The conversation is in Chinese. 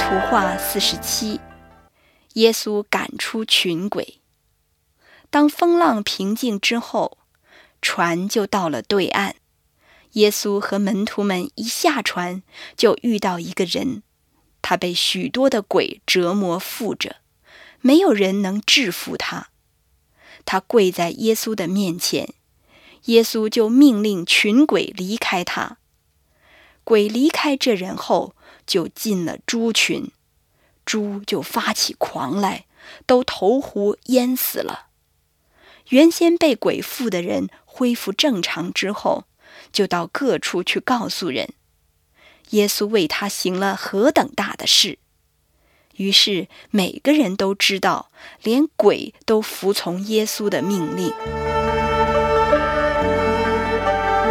图画47，耶稣赶出群鬼。当风浪平静之后，船就到了对岸。耶稣和门徒们一下船，就遇到一个人，他被许多的鬼折磨附着，没有人能制服他。他跪在耶稣的面前，耶稣就命令群鬼离开他。鬼离开这人后，就进了猪群，猪就发起狂来，都投湖淹死了。原先被鬼附的人恢复正常之后，就到各处去告诉人，耶稣为他行了何等大的事。于是每个人都知道，连鬼都服从耶稣的命令。